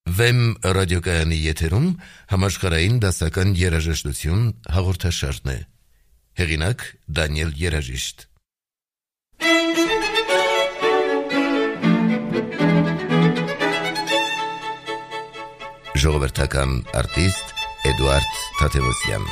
Վեմ ռադիոկայանի եթերում համաշխարհային դասական երաժշտություն հաղորդաշարն է։ Հեղինակ Դանիել Երաժիշտ։ Ժողովրդական արտիստ Էդուարդ Թադևոսյան։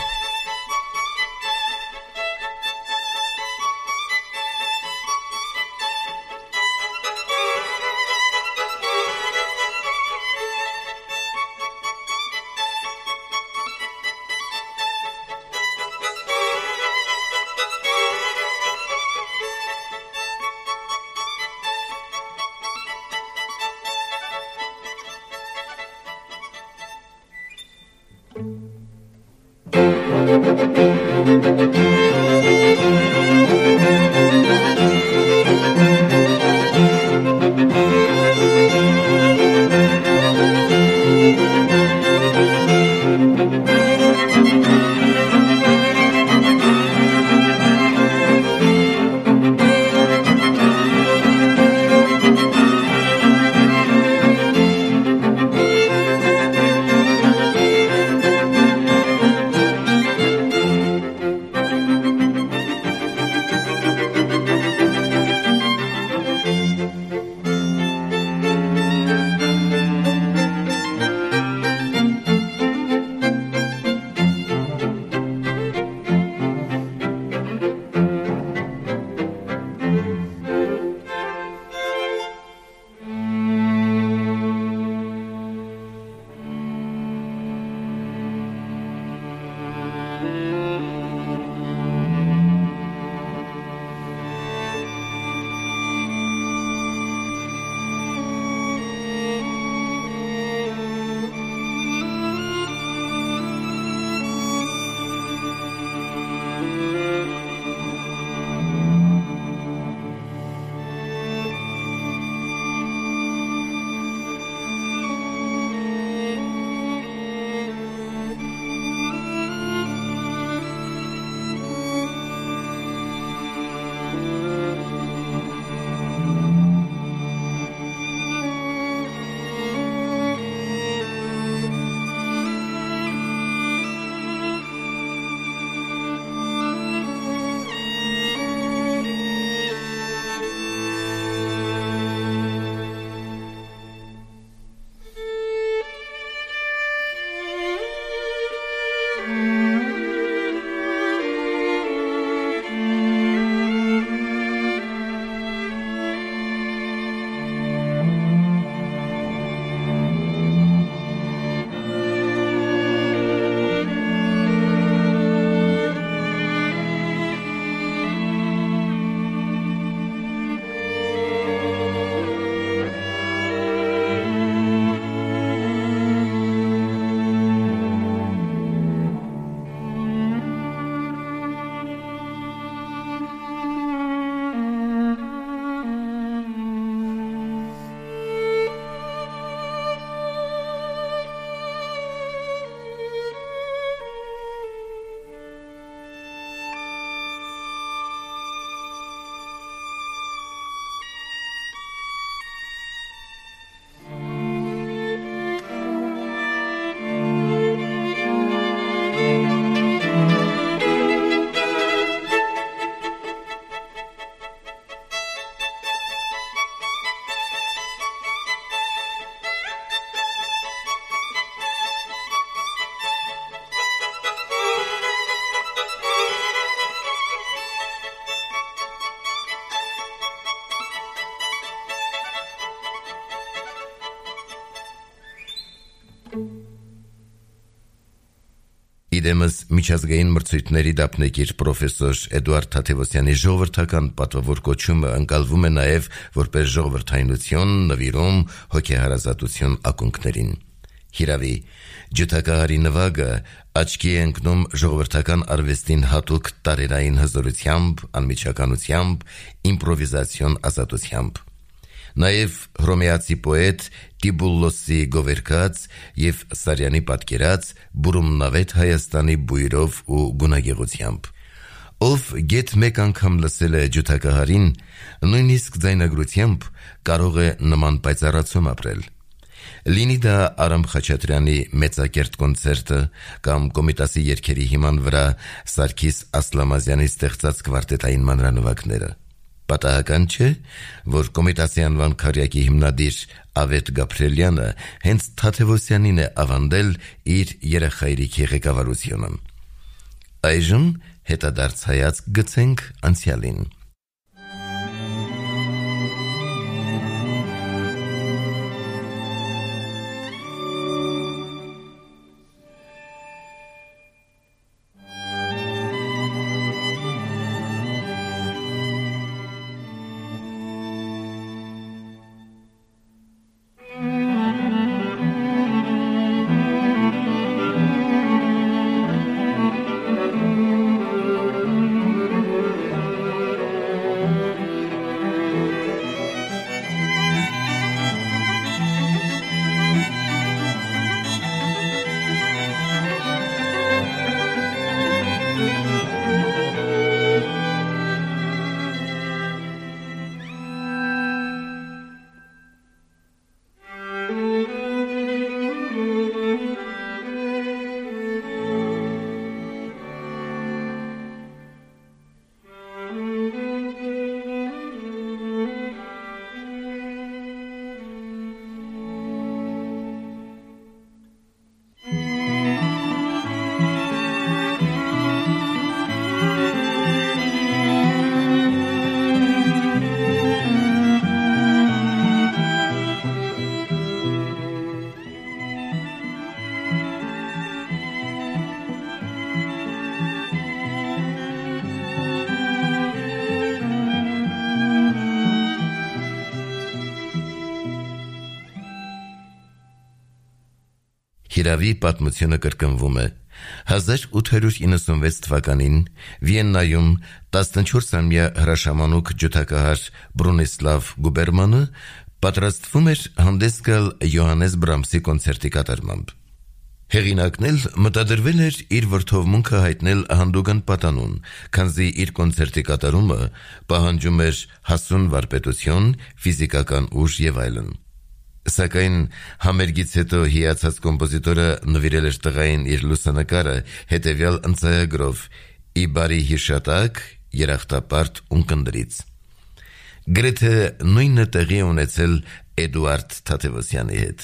Իդեմս միջազգային մրցույթների դափնեկիր պրոֆեսոր Էդուարդ Թադևոսյանի ժողովրդական պատվավոր կոչումը ընկալվում է նաև որպես ժողովրդայնություն, նվիրում, հոգեհարազատություն ակունքներին։ Հիրավի, ջութակահարի նվագը աչքի է ընկնում ժողովրդական արվեստին հատուկ տարերային հզորությամբ, անմիջականությամբ, իմպրովիզացիոն ազատությամբ։ Նաև հռոմեացի պոետ Տիբուլլոսի գովերքած և Սարյանի պատկերած բուրումնավետ Հայաստանի բույրով ու գունագեղությամբ։ Ով գեթ մեկ անգամ լսել է ջութակահարին, նույնիսկ ձայնագրությամբ կարող է նման պայծառացում ապրել։ Լինի դա Արամ Խաչատրյանի մեծակերտ կոնցերտը կամ Կոմիտասի երգերի հիման վրա Սարգիս Ասլամազյանի ստեղծած կվարտետային մանրանավակները։ Պատահական չէ, որ Կոմիտասի անվան քարյակի հիմնադիր Ավետ Գաբրելյանը հենց Թադևոսյանին է ավանդել իր երեխայրիքի ղեկավարությունը։ Այժմ հետադարձ հայացք գցենք անցյալին։ Հիրավի պատմությունը կրկնվում է։ 1896 թվականին Վիեննայում 14-ամյա հրաշամանուկ ջութակահար Բրունիսլավ Գուբերմանը պատրաստվում էր հանդես գալ Յոհաննես Բրամսի կոնցերտի կատարմամբ։ Հեղինակն էլ մտադրվել էր իր վրդովմունքը հայտնել հանդուգն պատանուն, քանզի իր կոնցերտի կատարումը պահանջում էր հասուն վարպետություն, ֆիզիկական ուժ եւ այլն։ Սակայն համերգից հետո հիացած կոմպոզիտորը նվիրել էր տղային իր լուսանկարը հետևյալ ընծայագրով՝ «Ի բարի հիշատակ երախտապարտ ունկնդրից»։ Գրեթե նույնը տեղի ունեցել Էդուարդ Թադևոսյանի հետ։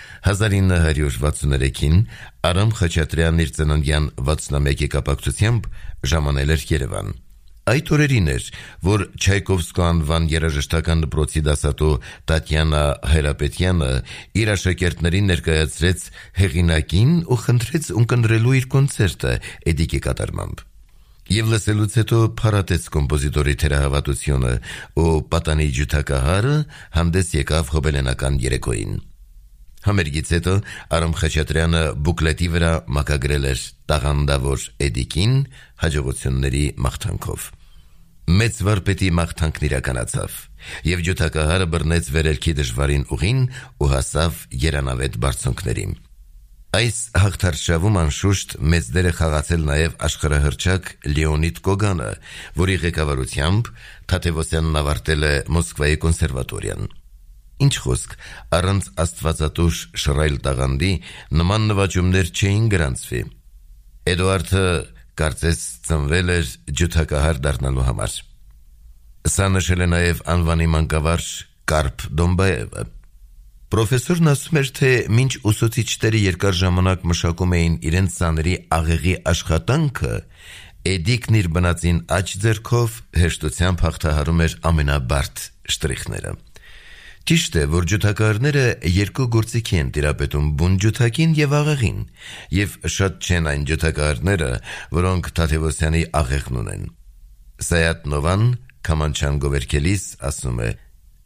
1963-ին Արամ Խաչատրյանն իր ծննդյան 61-ի կապակցությամբ ժամանել էր Երևան։ Այդ օրերին էր, որ Չայկովսկու անվան երաժշտական դպրոցի դասատու Տատյանա Հայրապետյանը իր աշակերտներին ներկայացրեց հեղինակին ու խնդրեց ունկնդրելու իր կոնցերտը Էդիկի կատարմամբ։ Եվ լսելուց հետո փառատեց կոմպոզիտորի թերահավատությունը ու պատանի ջութակահարը հանդես եկավ հոբելենական երեկոյին։ Համերգից հետո Արամ Խաչատրյանը բուկլետի վրա մակագրել էր տաղանդավոր Էդիկին հաջողությունների մաղթանքով։ Մեծ վարպետի մաղթանքն իրականացավ, եւ ջութակահարը բռնեց վերելքի դժվարին ուղին ու հասավ երանավետ բարձունքներին։ Այս հաղթարշավում անշուշտ մեծ դեր է խաղացել նաեւ աշխարհահռչակ Լեոնիդ Կոգանը, որի ղեկավարությամբ Թադևոսյանն ավարտել է Մոսկվայի կոնսերվատորիան։ Ինչ խոսք, առանց աստվածատուր շռայլ տաղանդի նման նվաճումներ չէին գրանցվի։ Էդուարդը կարծես ծնվել էր ջութակահար դառնալու համար։ Սա նշել է նաև անվանի մանկավարժ Կարպ Դոմբաևը։ Պրոֆեսորն ասում էր, թե մինչ ուսուցիչները երկար ժամանակ մշակում էին իրենց սաների աղեղի աշխատանքը, Էդիկն իր բնածին աջ ձեռքով հեշտությամբ հաղթահարում էր ամենաբարդ շտրիխները։ Ճիշտ է, որ ջութակահարները երկու գործիքի են տիրապետում բուն ջութակին եւ աղեղին, եւ շատ չեն այն ջութակահարները, որոնք Թադևոսյանի աղեղն ունեն։ Սայաթ-Նովան Քամանչան գովերքելիս ասում է.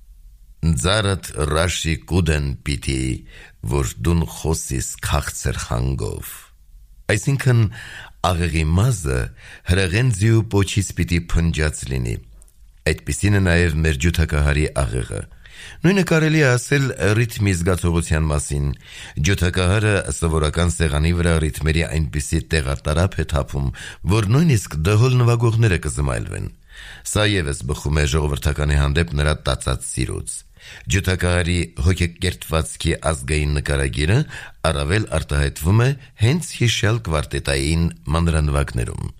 «Ձարդ ռաշի կուդեն պիտի, որ դուն խոսիս քաղցր խանգով»։ Այսինքն աղեղի մազը հրեղեն ձիու պոչից պիտի փնջած լինի։ Այդպիսին է նաեւ մեր ջութակահարի աղեղը։ Նույնը կարելի է ասել ռիթմի զգացողության մասին։ Ջութակահարը սովորական սեղանի վրա ռիթմերի այնպիսի տեղատարափ է թափում, որ նույնիսկ դհոլ նվագողները կզմայլվեն։ Սա ևս բխում է ժողովրդականի հանդեպ նրա տածած սիրուց։ Ջութակահարի հոգեկերտվածքի ազգային նկարագիրը առավել արտահայտվում է հենց հիշյալ կվարտետային մանրանվագներում։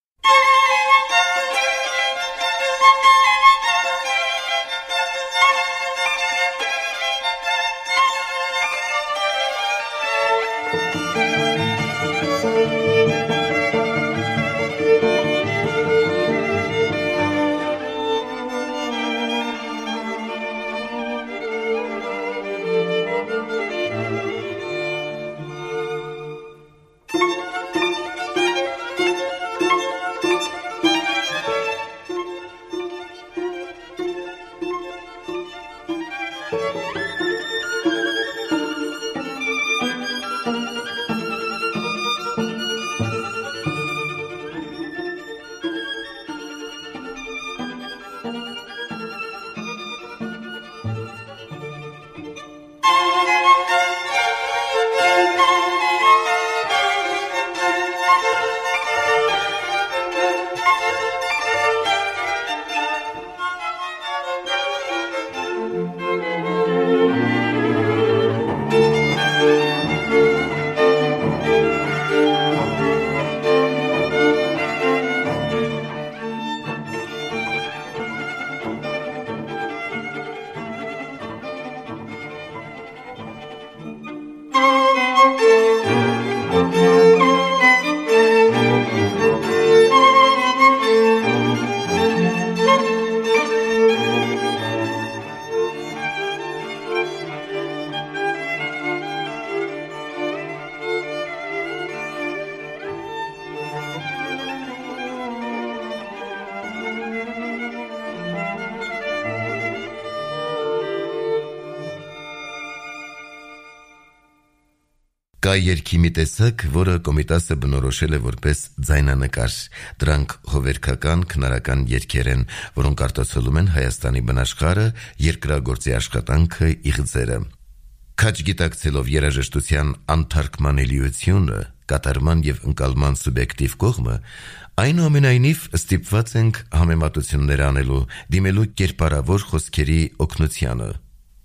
Կա երգի մի տեսակ, որը Կոմիտասը բնորոշել է որպես ձայնանկար։ Դրանք հովերքական, քնարական երգեր են, որոնք արտացոլում են Հայաստանի բնաշխարհը, երկրագործի աշխատանքը, իղձերը։ Քաջ գիտակցելով երաժշտության անթարգմանելիությունը, կատարման եւ ընկալման սուբյեկտիվ կողմը, այնուամենայնիվ ստիպված ենք համեմատություններ անելու, դիմելու կերպարավոր խոսքերի օգնությանը։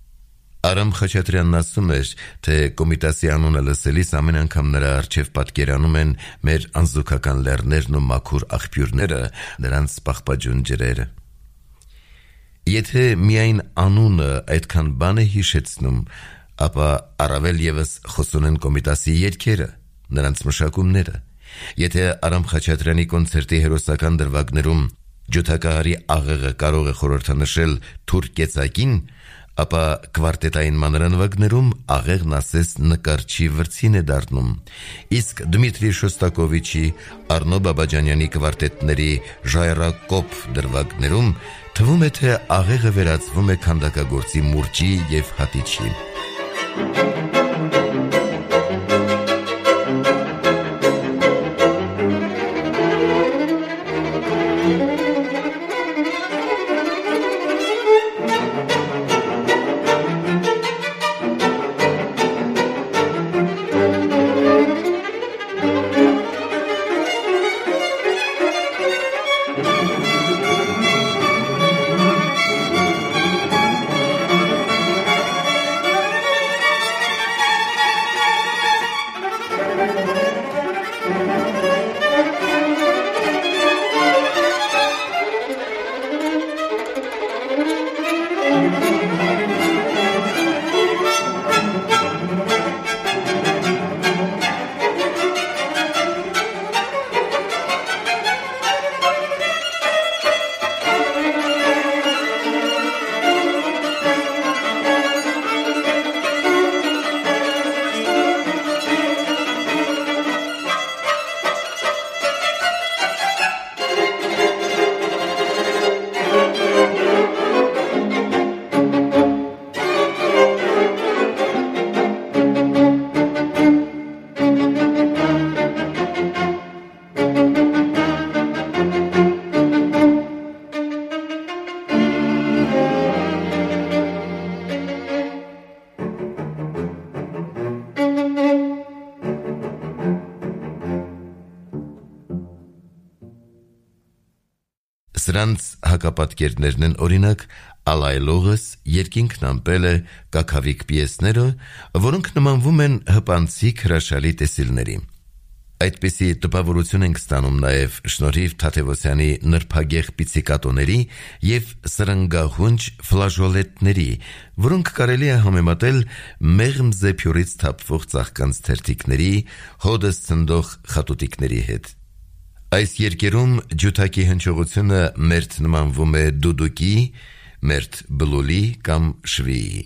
Արամ Խաչատրյանն ասում էր, թե Կոմիտասի անունը լսելիս ամեն անգամ նրա առջև պատկերանում են մեր անզուգական լեռներն ու մաքուր աղբյուրները, նրանց պաղպաջուն ջրերը։ Եթե միայն անունը այդքան բան է հիշեցնում, ապա առավել եւս խոսուն են Կոմիտասի երգերը, նրանց մշակումները։ Եթե Արամ Խաչատրյանի կոնցերտի հերոսական դրվագներում ջութակահարի աղեղը կարող է խորհրդանշել թուրք կեցակին, ապա կվարտետային մանրանվագներում աղեղն ասես նկարչի վրձին է դառնում, իսկ Դմիտրի Շոստակովիչի, Արնո Բաբաջանյանի կվարտետների ժայռակոպ դրվագներում թվում է, թե աղեղը վերածվում է քանդակագործի մուրճի եւ հատիչի։ Սրանց հակապատկերներն են օրինակ Ալայլողս, Երկինքն ամպելը, Կաքավիկ պիեսները, որոնք նմանվում են հպանցիկ հրաշալի տեսիլների։ Այդպիսի տպավորություն ենք ստանում նաև շնորհիվ Թադևոսյանի նրբագեղ պիցիկատոների և սրնգահունչ ֆլաժոլետների, որոնք կարելի է համեմատել մեղմ զեփյուրից թափվող ծաղկանց թերթիկների, հոդս ցնդող խատուտիկների հետ։ Այս երկերում ջութակի հնչողությունը մերթ նմանվում է դուդուկի, մերթ բլուլի կամ շվիի։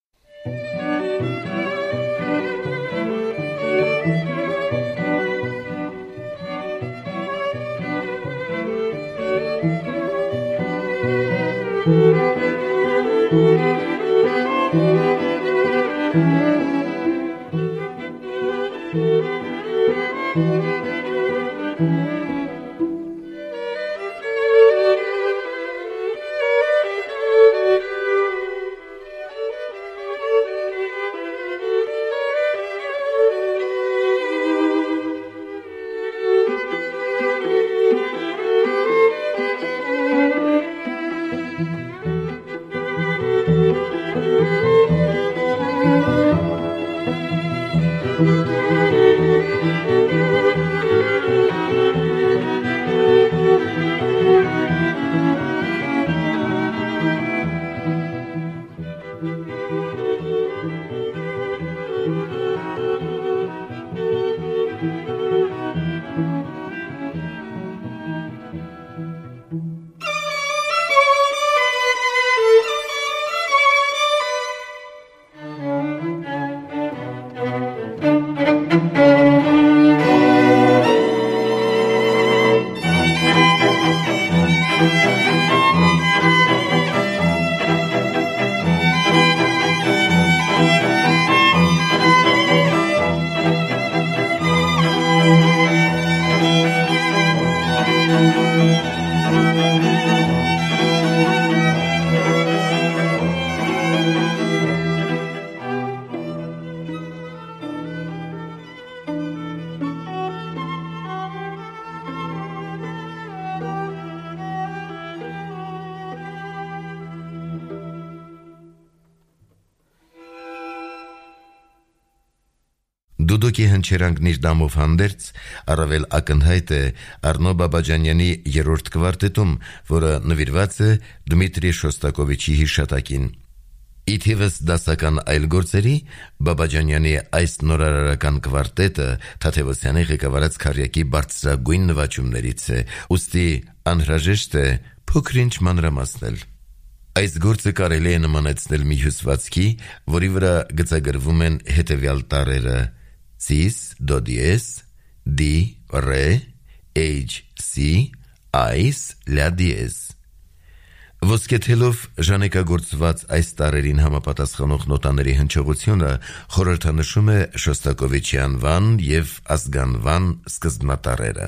Դուդուկի հնչերանգն իր դամով հանդերձ առավել ակնհայտ է Առնո Բաբաջանյանի երրորդ կվարտետում, որը նվիրված է Դմիտրի Շոստակովիչի հիշատակին։ Իթիվս դասական այլ գործերի Բաբաջանյանի այս նորարարական կվարտետը Թադևոսյանի ղեկավարած քարյակի բարձրագույն նվաճումներից է, ուստի անհրաժեշտ է փոքրինչ մանրամասնել։ Այս գործը կարելի է նմանեցնել մի հյուսվածքի, որի վրա գծագրվում են հետևյալ տառերը՝ Cis, Do diez, Di, Re, H, Si, Ais, La diez։ Ոսկեթելով ժանեկագործված այս տառերին համապատասխանող նոտաների հնչողությունը խորհրդանշում է Շոստակովիչի անվան և ազգանվան սկզբնատառերը։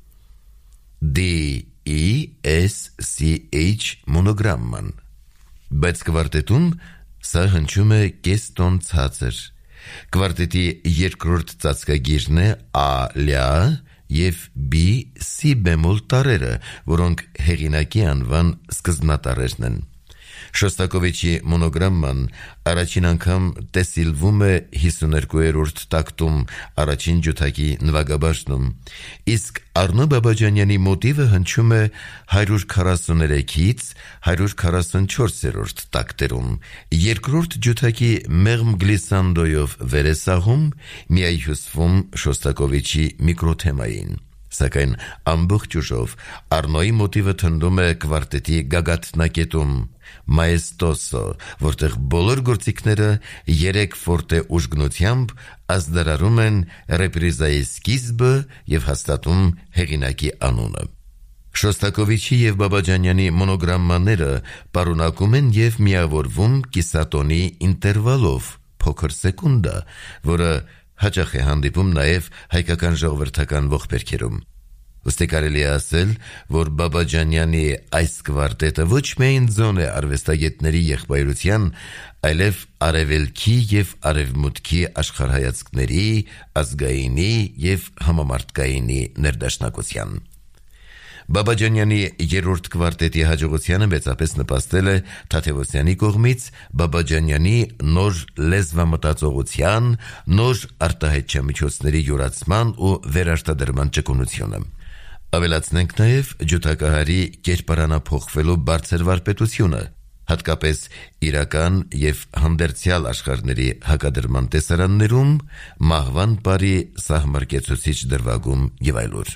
D, E, S, C, H մոնոգրամման։ Բայց կվարտետում սա հնչում է կես տոն ցածր։ Կվարտետի երկրորդ ծածկագիրն է A, Ля և B, Si բեմոլ տառերը, որոնք հեղինակի անվան սկզբնատառերն են։ Շոստակովիչի մոնոգրամման առաջին անգամ տեսիլվում է 52-րդ տակտում առաջին ջութակի նվագաբաշտում, իսկ Առնո Բաբաջանյանի մոտիվը հնչում է 143-ից 144-րդ տակտերում, երկրորդ ջութակի մեղմ գլիսանդոյով վեր է սահում, միայհյուսվում Շոստակովիչի միկրոթեմային։ Սակայն ամբողջ ուժով Առնոյի մոտիվը թնդում է կվարտետի գագաթնակետում, մայեստոսո, որտեղ բոլոր գործիքները 3 ֆորտե ուժգնությամբ ազդարարում են ռեպրիզայի սկիզբը և հաստատում հեղինակի անունը։ Շոստակովիչի և Բաբաջանյանի մոնոգրամմաները պարունակում են և միավորվում կիսատոնի ինտերվալով, փոքր սեկունդա, որը հաճախ է հանդիպում նաև հայկական ժողովրդական ողբերգերում։ Ուստի կարելի է ասել, որ Բաբաջանյանի այս կվարտետը ոչ միայն ձոն է արվեստագետների եղբայրության, այլև արևելքի և արևմուտքի աշխարհայացքների, ազգայինի և համամարտկայինի ներդաշնակության։ Բաբաջանյանի երրորդ կվարտետի հաջողությանը մեծապես նպաստել է Թադևոսյանի կողմից Բաբաջանյանի նոր լեզվամտածողության, նոր արտահայտչամիջոցների յուրացման ու վերարտադրման ճկունությունը։ Ավելացնենք նաև ջութակահարի կերպարանափոխվելու բարձր վարպետությունը, հատկապես իրական և հանդերձյալ աշխարհների հակադրման տեսարաններում, մահվան պարի սահմռկեցուցիչ դրվագում և այլուր։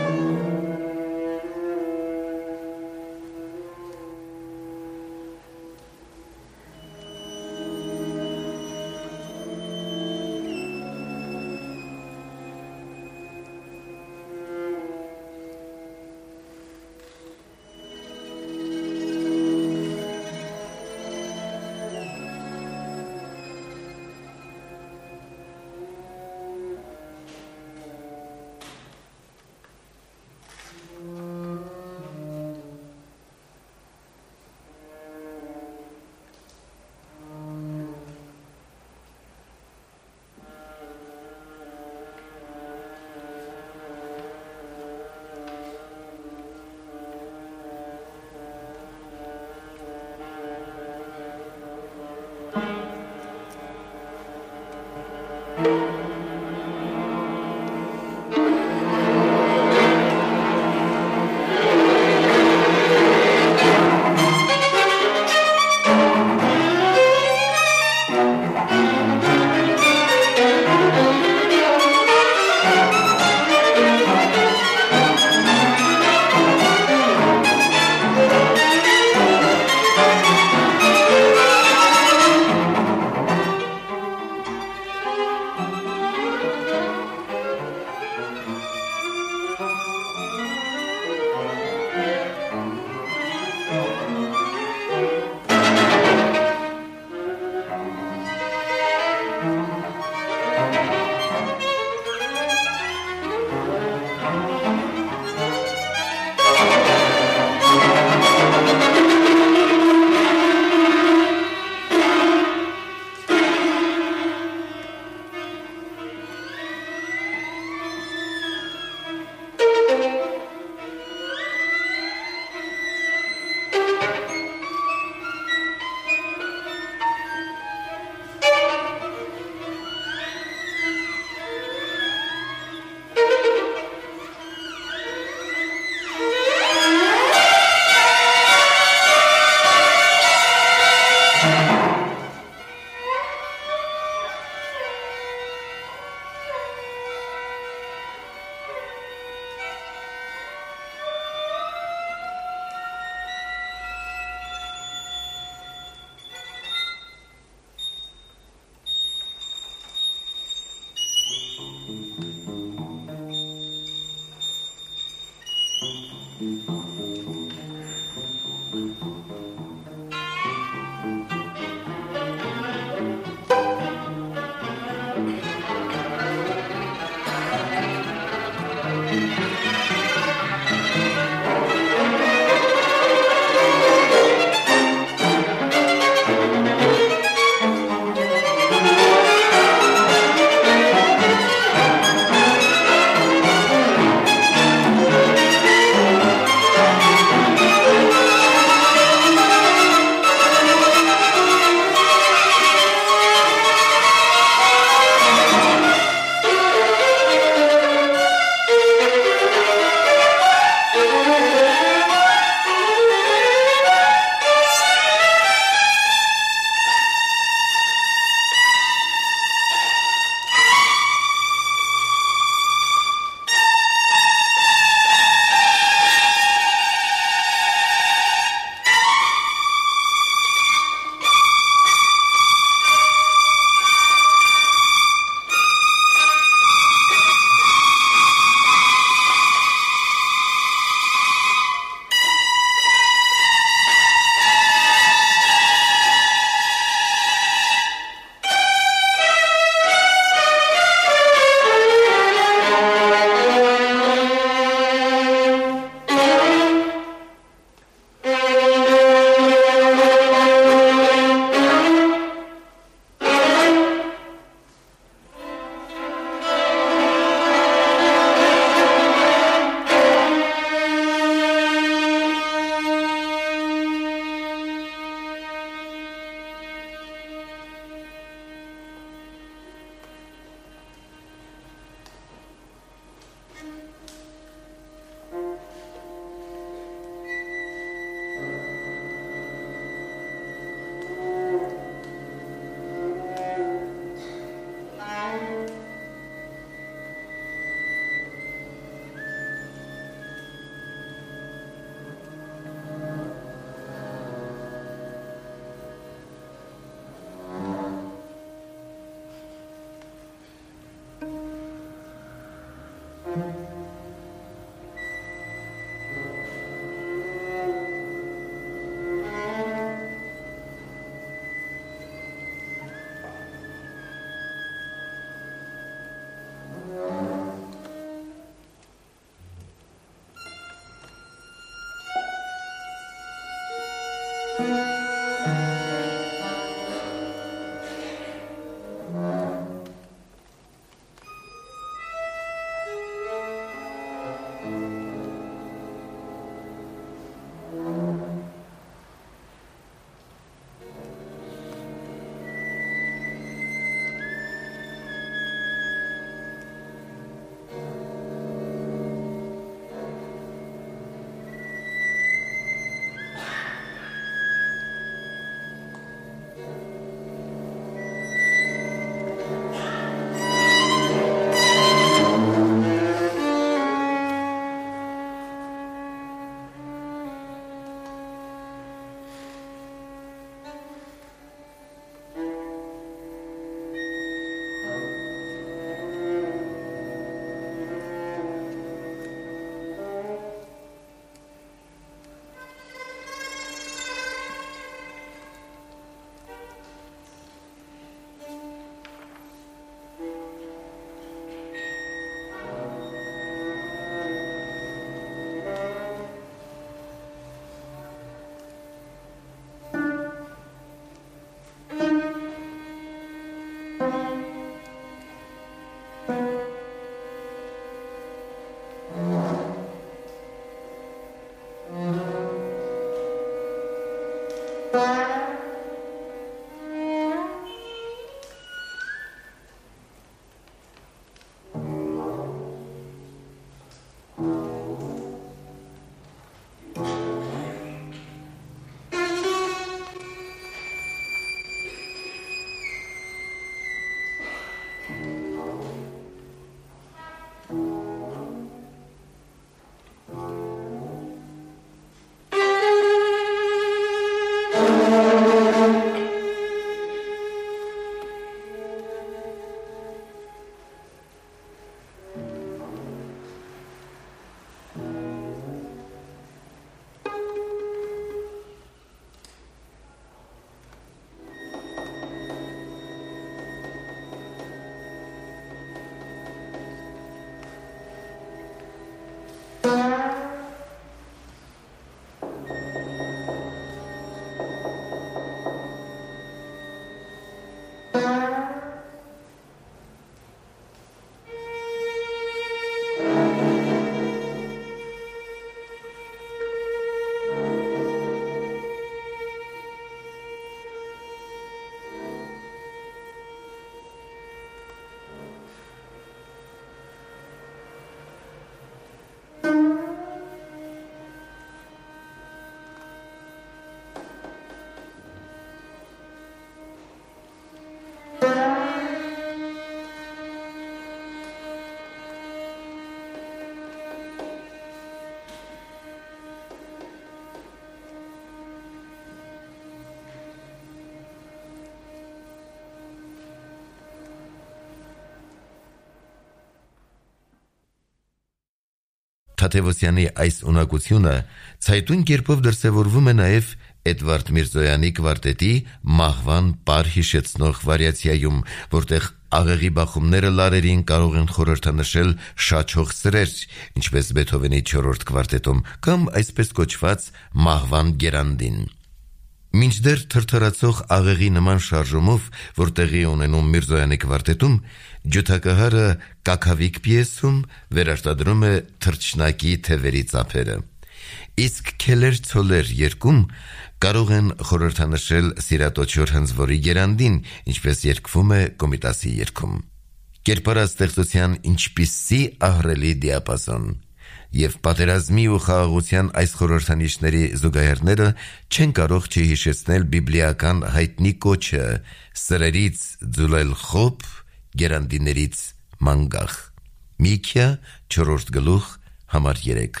Թադևոսյանի այս ունակությունը ցայտուն կերպով դրսևորվում է նաև Էդվարդ Միրզոյանի կվարտետի մահվան պար հիշեցնող վարիացիայում, որտեղ աղեղի բախումները լարերին կարող են խորհրդանշել շաչող սրեր, ինչպես Բեթհովենի 4-րդ կվարտետում, կամ այսպես կոչված մահվան գերանդին։ Մինչդեռ թրթրացող աղեղի նման շարժումով, որ տեղի ունենում Միրզոյանի կվարտետում, ջութակահարը Կաքավիկ պիեսում վերարտադրում է թռչնակի թևերի ծափերը։ Իսկ Քելեր ցոլեր երգում կարող են խորհրդանշել Սիրատոչոր հնձվորի գերանդին, ինչպես երգվում է Կոմիտասի երգում։ Կերպարաստեղծության ինչպիսի ահռելի դիապազոն, եւ պատերազմի ու խաղաղության այս խորհրդանիշների զուգահեռները չեն կարող չհիշեցնել բիբլիական հայտնի կոչը՝ սրերից ձուլել խոփ, գերանդիներից մանգաղ։ Միքիա 4-րդ գլուխ համար 3։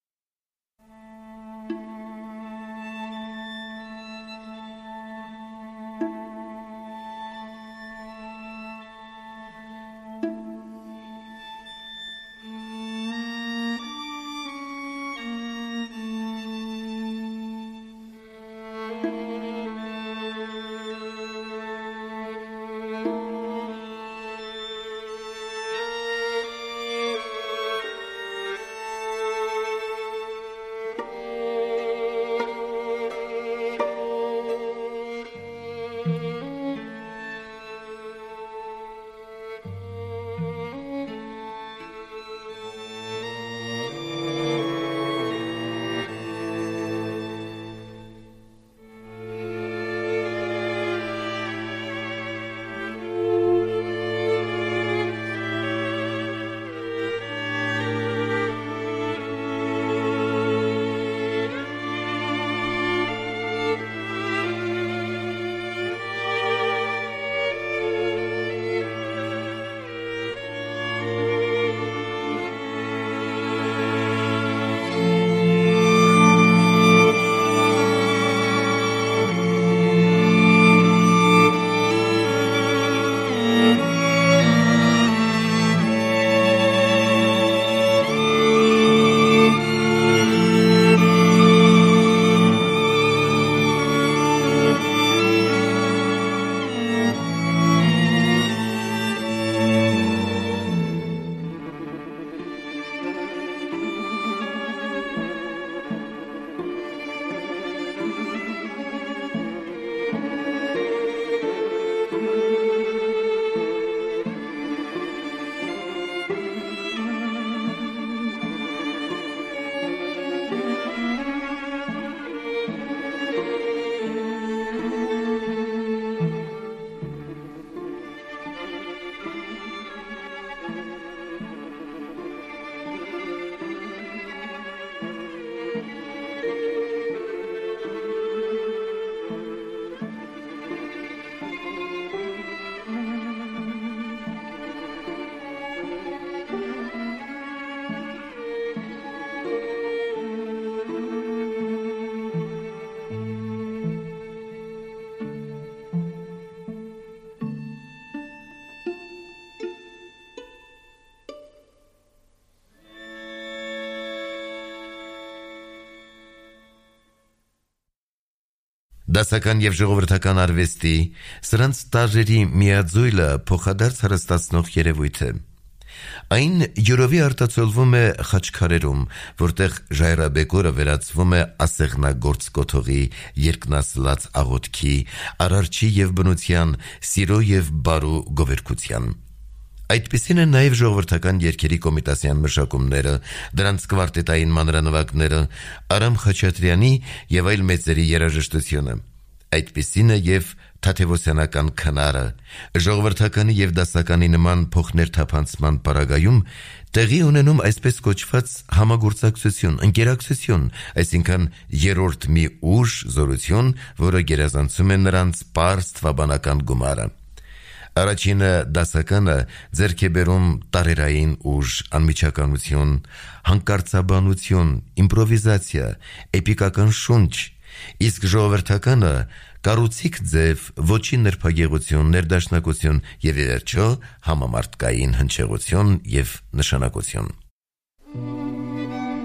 Դասական եւ ժողովրդական արվեստի, սրանց տարրերի միաձույլը փոխադարձ հրստացնող երևույթ է։ Այն յուրովի արտացոլվում է խաչքարերում, որտեղ ժայռաբեկորը վերածվում է ասեղնագործ կոթողի, երկնասլաց աղոթքի, արարչի եւ բնության, սիրո եւ բարու գովերգության։ Այդպիսին են նաև ժողովրդական երգերի կոմիտասյան մշակումները, դրանց կվարտետային մանրանվագները, Արամ Խաչատրյանի եւ այլ մեծերի երաժշտությունը։ Այդպիսին է եւ թադևոսյանական քնարը, ժողովրդականի եւ դասականի նման փոխներթափանցման պարագայում տեղի ունենում այսպես կոչված համագործակցություն, ընկերակցություն, այսինքն երրորդ մի ուժ, զորություն, որը գերազանցում է նրանց պարզ թվաբանական գումարը։ Առաջինը դասականը ձեռք է բերում տարերային ուժ, անմիջականություն, հանկարծաբանություն, իմպրովիզացիա, էպիկական շունչ, իսկ ժողովրդականը կառուցիկ ձև, ոչի նրբագեղություն, ներդաշնակություն եւ ի վերջո համամարտկային հնչեղություն եւ նշանակություն։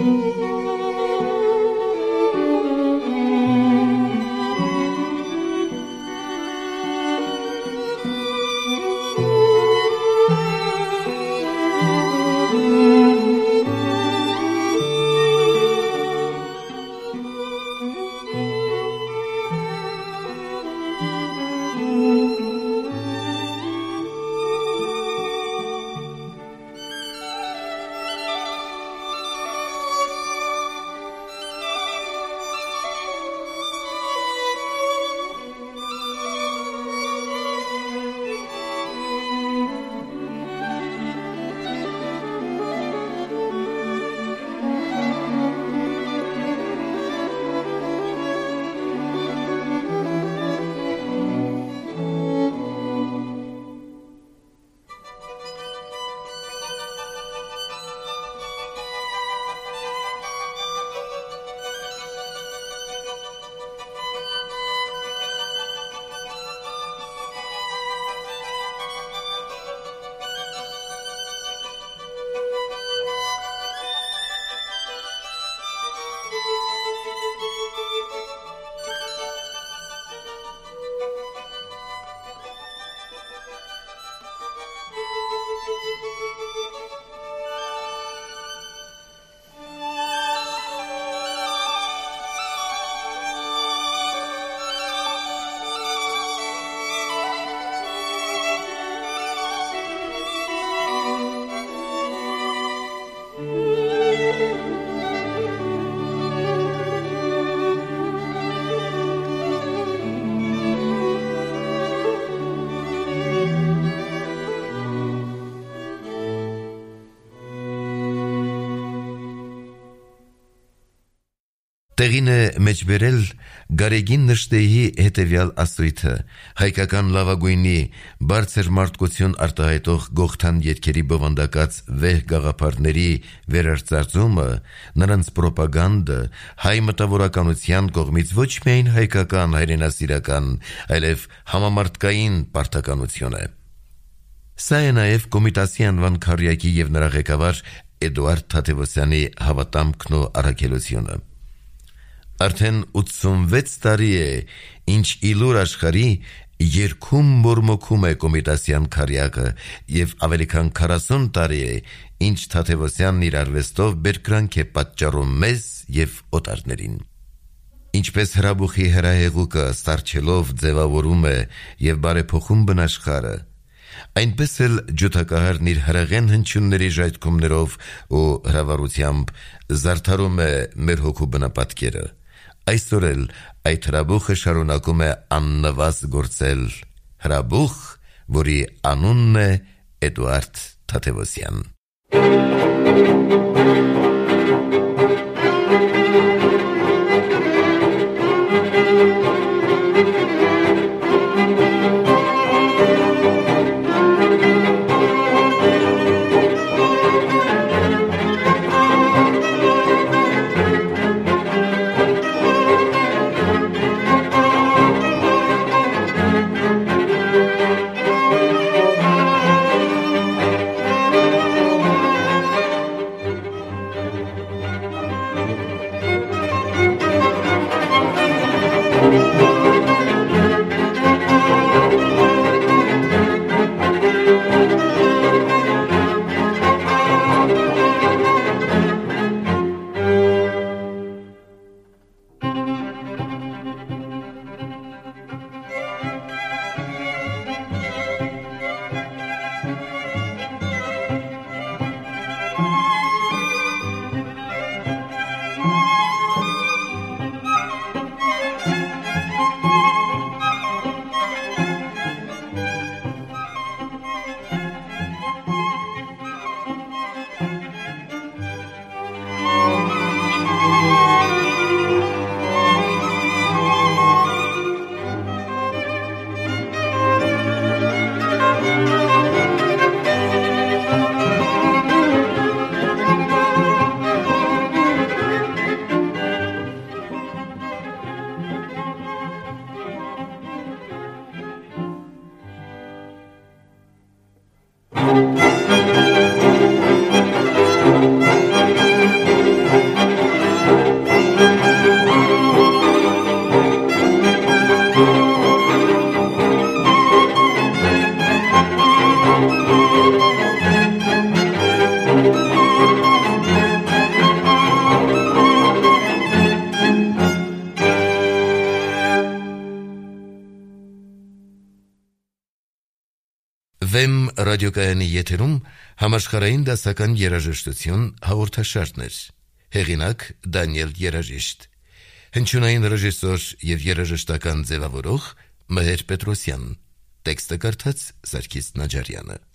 Տեղին է մեջբերել Գարեգին Նշտեի հետևյալ ասույթը, հայկական լավագույնի բարձր մարդկություն արտահայտող Գողթան երգերի բովանդակած վեհ գաղափարների վերարծարծումը, նրանց պրոպագանդը հայ մտավորականության կողմից ոչ միայն հայկական հայրենասիրական, այլև համամարտկային պարտականություն է։ Սա է նաև Կոմիտասի անվան քառյակի և նրա ղեկավար Էդուարդ Թադևոսյանի հավատամքն ու առաքելությունը։ Արդեն 86 տարի է, ինչ իլուր աշխարհի երգում բորմոքում է Կոմիտասյան քառյակը և ավելի քան 40 տարի է, ինչ Թադևոսյանն իր արվեստով բերկրանք է պատճառում մեզ և օտարներին։ Ինչպես հրաբուխի հրահեղուկը ստառչելով ձևավորում է և բարեփոխում բնաշխարհը, այնպես էլ ջութակահարն իր հրեղեն հնչյունների ժայթքումներով ու հրավառությամբ զարդարում է մեր հոգու բնապատկերը։ Այսօր էլ այդ հրաբուխը շարունակում է աննվազ գործել, հրաբուխ, որի անունն է Էդուարդ Թադևոսյան։ Վեմ ռադիոկայանի եթերում համաշխարհային դասական երաժշտություն հաղորդաշարն էր։ Հեղինակ Դանիել Երաժիշտ, հնչյունային ռեժիսոր եւ երաժշտական ձևավորող Մհեր Պետրոսյան, տեքստը կարդաց Սարգիս Նաջարյանը։